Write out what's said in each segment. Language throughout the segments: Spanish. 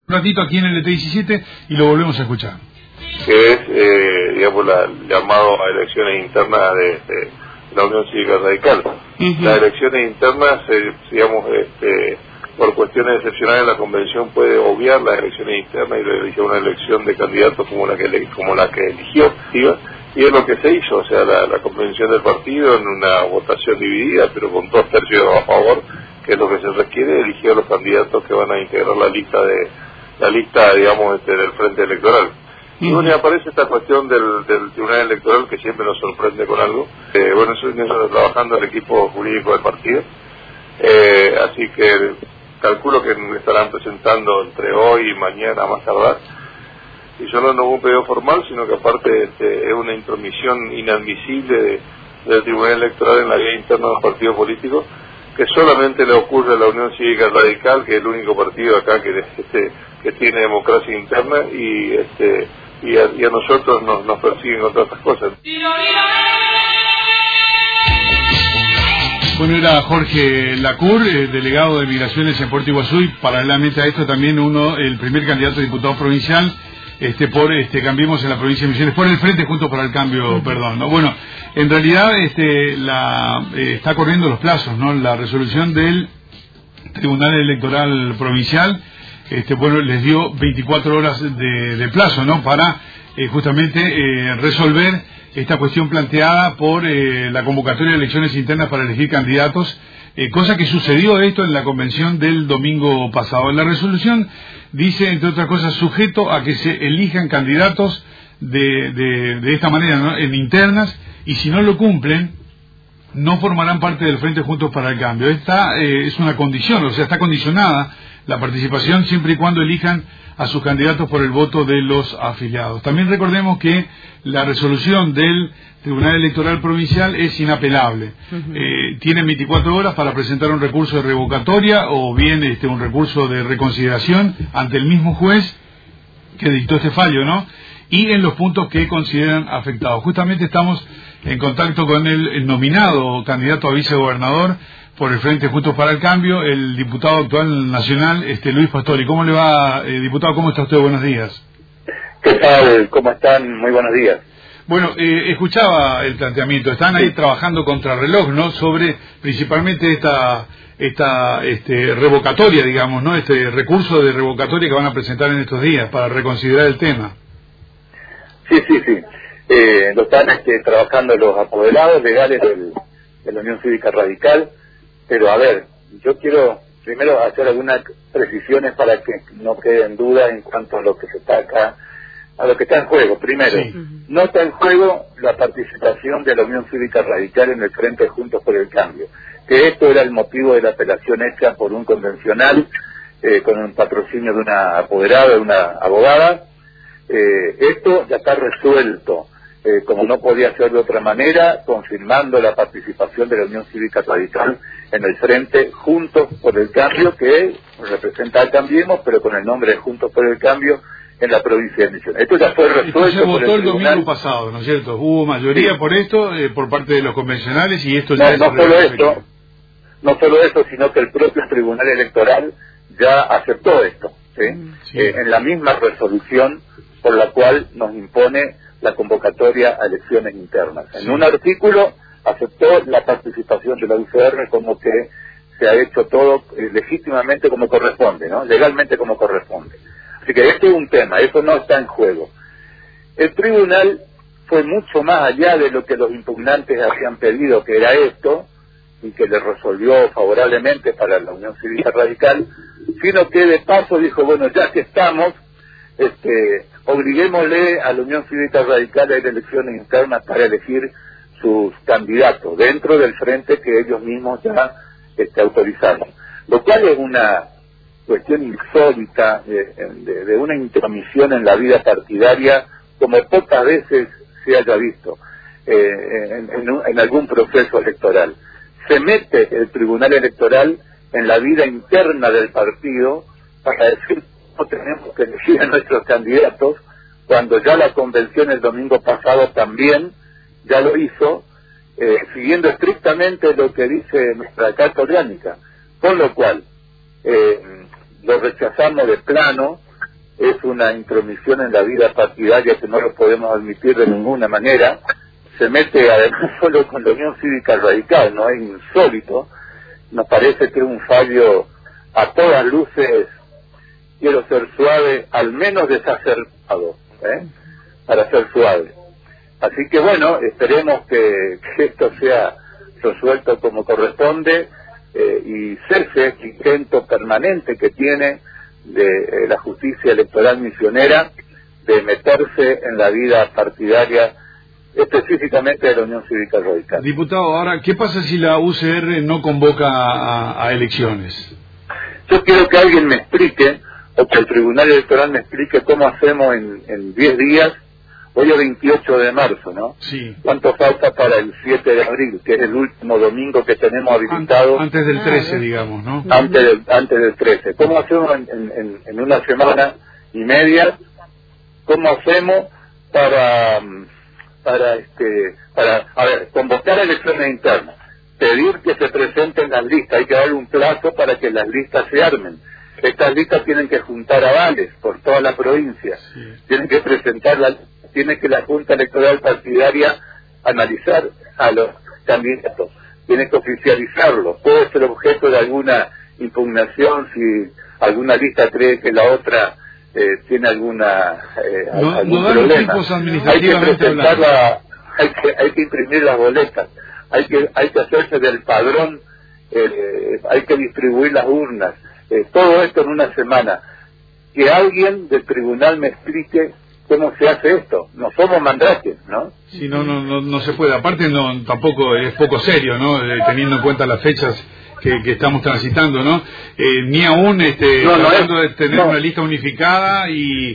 Un ratito aquí en el LT17 y lo volvemos a escuchar. Que es, digamos, llamado a elecciones internas de la Unión Cívica Radical. Las elecciones internas, digamos, por cuestiones excepcionales la convención puede obviar las elecciones internas y elegir una elección de candidatos como la que eligió, y es lo que se hizo. O sea, la convención del partido, en una votación dividida, pero con 2/3 a favor, que es lo que se requiere, eligió a los candidatos que van a integrar la lista, digamos, del frente electoral. Y bueno, y aparece esta cuestión del Tribunal Electoral, que siempre nos sorprende con algo. Bueno, eso está trabajando el equipo jurídico del partido, así que calculo que me estarán presentando entre hoy y mañana más tardar, y solo no hubo un pedido formal, sino que aparte es una intromisión inadmisible del Tribunal Electoral en la vida interna de los partidos políticos, que solamente le ocurre a la Unión Cívica Radical, que es el único partido acá que tiene democracia interna, y a nosotros nos persiguen con todas estas cosas. Bueno, era Jorge Lacour, delegado de Migraciones en Puerto Iguazú, y paralelamente a esto también el primer candidato a diputado provincial por Cambiemos en la provincia de Misiones, por el Frente Juntos para el Cambio, perdón, ¿no? Bueno, en realidad está corriendo los plazos, ¿no? La resolución del Tribunal Electoral Provincial les dio 24 horas de plazo, ¿no? Para justamente resolver esta cuestión planteada por la convocatoria de elecciones internas para elegir candidatos, cosa que sucedió esto en la convención del domingo pasado. La resolución dice, entre otras cosas, sujeto a que se elijan candidatos de esta manera, ¿no? En internas, y si no lo cumplen, no formarán parte del Frente Juntos para el Cambio. Esta es una condición, o sea, está condicionada la participación siempre y cuando elijan a sus candidatos por el voto de los afiliados. También recordemos que la resolución del Tribunal Electoral Provincial es inapelable. Tienen 24 horas para presentar un recurso de revocatoria o bien un recurso de reconsideración ante el mismo juez que dictó este fallo, ¿no? Y en los puntos que consideran afectados. Justamente estamos en contacto con el nominado candidato a vicegobernador por el Frente Juntos para el Cambio, el diputado actual nacional, Luis Pastori. ¿Cómo le va, diputado? ¿Cómo está usted? Buenos días. ¿Qué tal? ¿Cómo están? Muy buenos días. Bueno, escuchaba el planteamiento. Están ahí trabajando contra reloj, ¿no? Sobre principalmente esta revocatoria, digamos, ¿no? Este recurso de revocatoria que van a presentar en estos días para reconsiderar el tema. Sí. Lo están trabajando los apoderados legales de la Unión Cívica Radical. Pero a ver, yo quiero primero hacer algunas precisiones para que no quede en duda en cuanto a lo que se está acá, a lo que está en juego. Primero, no está en juego la participación de la Unión Cívica Radical en el Frente Juntos por el Cambio, que esto era el motivo de la apelación hecha por un convencional con un patrocinio de una apoderada, de una abogada. Esto ya está resuelto. Como no podía ser de otra manera, confirmando la participación de la Unión Cívica Radical en el Frente Juntos por el Cambio, que representa al Cambiemos, pero con el nombre de Juntos por el Cambio en la provincia de Misiones. Esto ya fue resuelto. Esto se votó el domingo pasado, ¿no es cierto? Hubo mayoría por esto, por parte de los convencionales, y esto ya no solo eso, sino que el propio Tribunal Electoral ya aceptó esto, ¿sí? En la misma resolución por la cual nos impone la convocatoria a elecciones internas. En un artículo aceptó la participación de la UCR como que se ha hecho todo legítimamente como corresponde, ¿no? Legalmente como corresponde. Así que este es un tema, eso no está en juego. El tribunal fue mucho más allá de lo que los impugnantes habían pedido, que era esto, y que le resolvió favorablemente para la Unión Cívica Radical, sino que de paso dijo, bueno, ya que estamos, obliguémosle a la Unión Cívica Radical a ir a elecciones internas para elegir sus candidatos dentro del frente que ellos mismos ya autorizaron. Lo cual es una cuestión insólita de una intromisión en la vida partidaria como pocas veces se haya visto en algún proceso electoral. Se mete el Tribunal Electoral en la vida interna del partido para decir no tenemos que elegir a nuestros candidatos, cuando ya la convención el domingo pasado también ya lo hizo, siguiendo estrictamente lo que dice nuestra Carta Orgánica, con lo cual lo rechazamos de plano, es una intromisión en la vida partidaria que no lo podemos admitir de ninguna manera. Se mete además solo con la Unión Cívica Radical, no es insólito. Nos parece que es un fallo a todas luces, quiero ser suave, al menos desacertado, para ser suave. Así que bueno, esperemos que esto sea resuelto como corresponde y cese este intento permanente que tiene de la justicia electoral misionera de meterse en la vida partidaria, específicamente de la Unión Cívica Radical. Diputado, ahora, ¿qué pasa si la UCR no convoca a elecciones? Yo quiero que alguien me explique, o que el Tribunal Electoral me explique cómo hacemos en 10 días. Hoy es 28 de marzo, ¿no? Sí. ¿Cuánto falta para el 7 de abril, que es el último domingo que tenemos habilitado? Antes del 13, digamos, ¿no? Antes del 13. ¿Cómo hacemos en una semana y media? ¿Cómo hacemos para convocar elecciones internas? Pedir que se presenten las listas, hay que darle un plazo para que las listas se armen. Estas listas tienen que juntar avales por toda la provincia, tienen que presentarlas, tiene que la Junta Electoral Partidaria analizar a los candidatos, tiene que oficializarlo, puede ser objeto de alguna impugnación si alguna lista cree que la otra tiene algún problema. Hay que presentarla, hay que imprimir las boletas, hay que hacerse del padrón, hay que distribuir las urnas, todo esto en una semana. Que alguien del tribunal me explique cómo se hace esto. No somos mandraques, ¿no? Sí, no se puede. Aparte, tampoco es poco serio, ¿no? Teniendo en cuenta las fechas que estamos transitando, ¿no? Ni aún tratando de tener una lista unificada y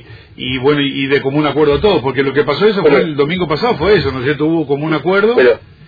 de común acuerdo a todos, porque lo que pasó fue el domingo pasado, fue eso, ¿no es cierto? Hubo común acuerdo.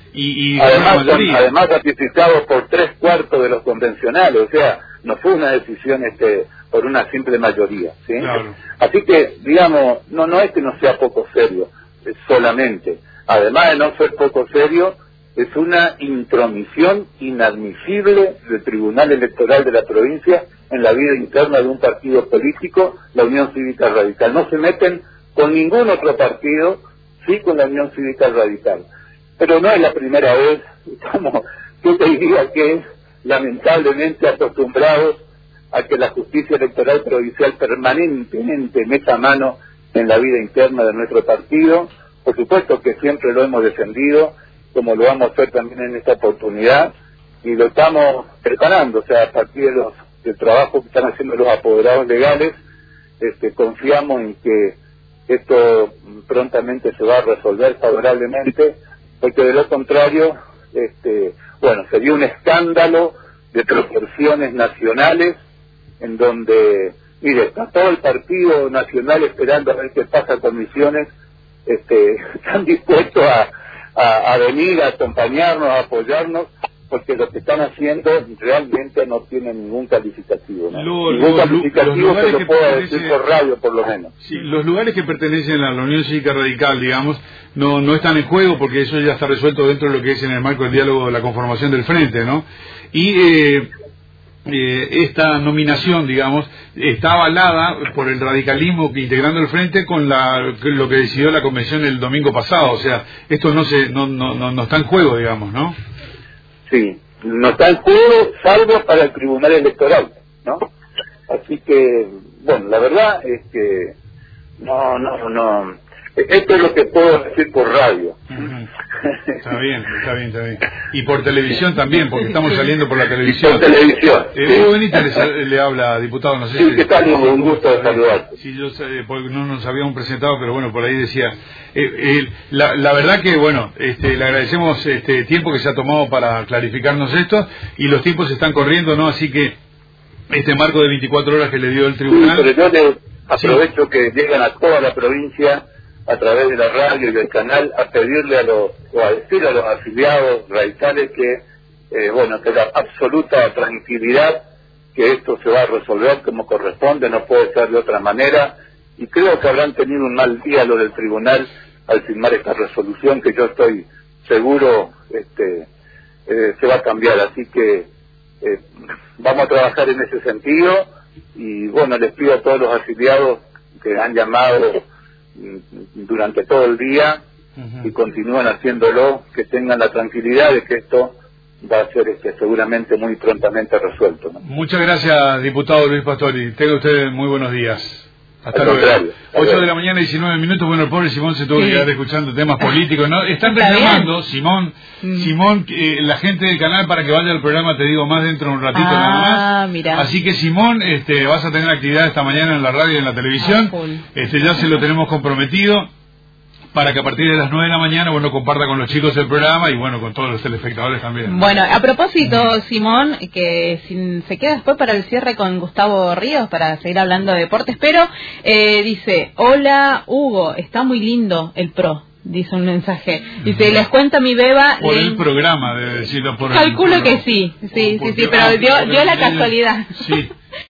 Y además ratificado por 3/4 de los convencionales, o sea, no fue una decisión por una simple mayoría, ¿sí? Claro. Así que, digamos, no es que no sea poco serio, solamente. Además de no ser poco serio, es una intromisión inadmisible del Tribunal Electoral de la provincia en la vida interna de un partido político, la Unión Cívica Radical. No se meten con ningún otro partido, sí con la Unión Cívica Radical. Pero no es la primera vez, yo te diría que es lamentablemente acostumbrados a que la justicia electoral provincial permanentemente meta mano en la vida interna de nuestro partido. Por supuesto que siempre lo hemos defendido, como lo vamos a hacer también en esta oportunidad, y lo estamos preparando, o sea, a partir del trabajo que están haciendo los apoderados legales, confiamos en que esto prontamente se va a resolver favorablemente, porque de lo contrario, sería un escándalo de proporciones nacionales, en donde, mire, está todo el Partido Nacional esperando a ver qué pasa con Misiones, están dispuestos a venir, a acompañarnos, a apoyarnos, porque lo que están haciendo realmente no tiene ningún calificativo, ¿no? Ningún calificativo que lo pueda decir por radio, por lo menos. Sí, los lugares que pertenecen a la Unión Cívica Radical, digamos, no están en juego, porque eso ya está resuelto dentro de lo que es en el marco del diálogo de la conformación del Frente, ¿no? Y esta nominación, digamos, está avalada por el radicalismo integrando el Frente con lo que decidió la convención el domingo pasado. O sea, esto no está en juego, digamos, ¿no? Sí, no está en juego, salvo para el Tribunal Electoral, ¿no? Así que, bueno, la verdad es que no. Esto es lo que puedo decir por radio. Está bien. Y por televisión también, porque estamos saliendo por la televisión. Por televisión. Hugo Benítez le habla, diputado, no sé si... ¿qué tal? Un gusto de saludarte. Sí, yo sé, porque no nos habíamos presentado, pero bueno, por ahí decía... la verdad que, bueno, le agradecemos tiempo que se ha tomado para clarificarnos esto, y los tiempos se están corriendo, ¿no? Así que este marco de 24 horas que le dio el tribunal... Sí, pero yo aprovecho que llegan a toda la provincia a través de la radio y del canal a pedirle o a decir a los afiliados radicales que la absoluta tranquilidad, que esto se va a resolver como corresponde, no puede ser de otra manera, y creo que habrán tenido un mal día lo del tribunal al firmar esta resolución, que yo estoy seguro se va a cambiar, así que vamos a trabajar en ese sentido, y bueno, les pido a todos los afiliados que han llamado durante todo el día y continúan haciéndolo, que tengan la tranquilidad de que esto va a ser seguramente muy prontamente resuelto, ¿no? Muchas gracias, diputado Luis Pastori. Tenga usted muy buenos días. Hasta luego. 8 de la mañana, 19 minutos. Bueno, el pobre Simón se tuvo que quedar escuchando temas políticos, ¿no? Están reclamando, Simón, la gente del canal para que vaya al programa, te digo, más dentro de un ratito nada más. Mirá. Así que, Simón, vas a tener actividad esta mañana en la radio y en la televisión. Ya se lo tenemos comprometido para que a partir de las 9 de la mañana, bueno, comparta con los chicos el programa y, bueno, con todos los telespectadores también. Bueno, a propósito, Simón, que se queda después para el cierre con Gustavo Ríos para seguir hablando de deportes, pero dice, hola, Hugo, está muy lindo el PRO. Dice un mensaje. Dice, les cuento mi beba. Por el programa, debe decirlo por calculo que sí, pero dio la casualidad. Sí.